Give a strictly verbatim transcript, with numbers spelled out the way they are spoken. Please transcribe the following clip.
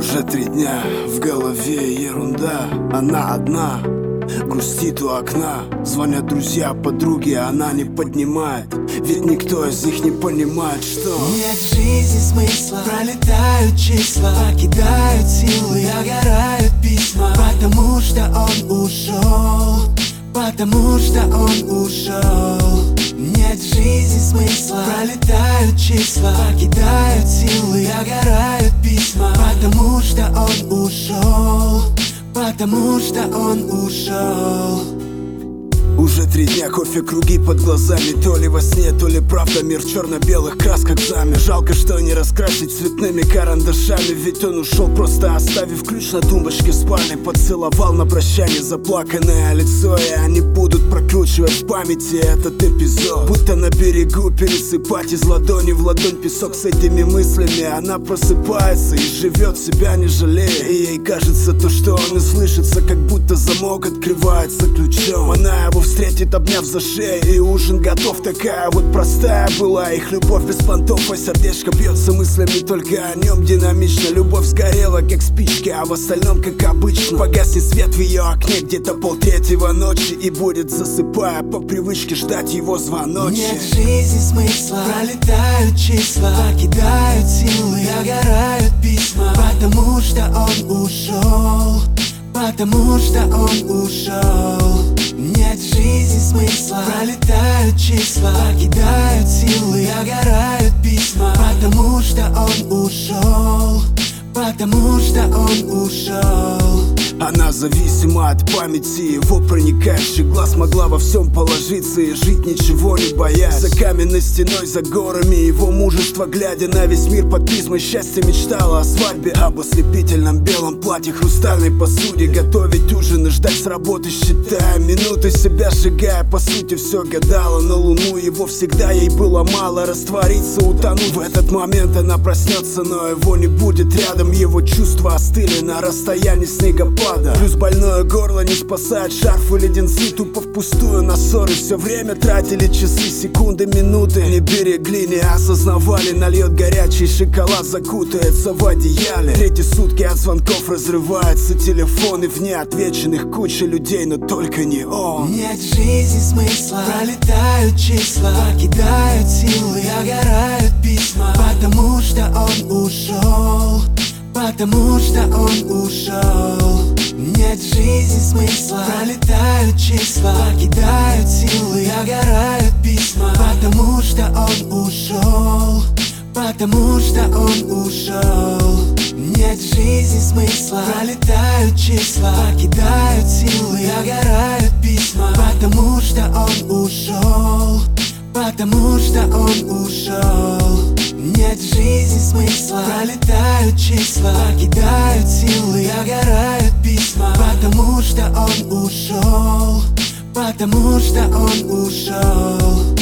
Уже три дня, в голове ерунда. Она одна, грустит у окна. Звонят друзья, подруги, она не поднимает. Ведь никто из них не понимает, что нет в жизни смысла. Пролетают числа, покидают силы, догорают письма. Потому что он ушел, потому что он ушел. Нет в жизни смысла. Пролетают числа, покидают силы, догорают письма. Потому что он ушел, потому что он ушел. Уже три дня, кофе, круги под глазами. То ли во сне, то ли правда. Мир в черно-белых красках замер. Жалко, что не раскрасить цветными карандашами. Ведь он ушел, просто оставив ключ на тумбочке в спальне. Поцеловал на прощание заплаканное лицо. И они будут прокручивать в памяти этот эпизод. Будто на берегу пересыпать из ладони в ладонь песок. С этими мыслями она просыпается и живет, себя не жалея. И ей кажется то, что он и слышится, как будто замок открывается ключом. Она его встретит, обняв за шею, и ужин готов. Такая вот простая была их любовь без понтов. А сердечко бьется мыслями только о нем динамично. Любовь сгорела, как спички, а в остальном, как обычно. Погаснет свет в ее окне где-то полтретьего ночи, и будет, засыпая, по привычке ждать его звоночек. Нет в жизни смысла. Пролетают числа, покидают силы, догорают письма. Потому что он ушел, потому что он ушел. Нет в жизни смысла. Пролетают числа, покидают силы, догорают письма. Потому что он ушел, потому что он ушел. Она зависима от памяти, его проникающий глаз. Могла во всем положиться и жить, ничего не боясь. За каменной стеной, за горами его мужество, глядя на весь мир под призмой счастья, мечтала о свадьбе, об ослепительном белом платье, хрустальной посуде. Готовить ужин и ждать с работы, считая минуты, себя сжигая, по сути все гадала на луну. Его всегда ей было мало, раствориться, утонуть. В этот момент она проснется, но его не будет рядом. Его чувства остыли на расстоянии снегопада. Плюс больное горло не спасает шарф и леденцы. Тупо впустую на ссоры все время тратили часы, секунды, минуты. Не берегли, не осознавали. Нальет горячий шоколад, закутается в одеяле. Третьи сутки от звонков разрывается телефон, и в неотвеченных куча людей, но только не он. Нет в жизни смысла. Пролетают числа, покидают силы, догорают письма. Потому что он ушел, потому что он ушел. Нет в жизни смысла. Пролетают числа, покидают силы, догорают письма. Потому что он ушел, потому что он ушел. Нет в жизни смысла. Пролетают числа, покидают силы, догорают письма. Потому что он ушел, потому что он ушел. Нет в жизни смысла. Пролетают числа, покидают силы, догорают письма. Потому что он ушел, потому что он ушел.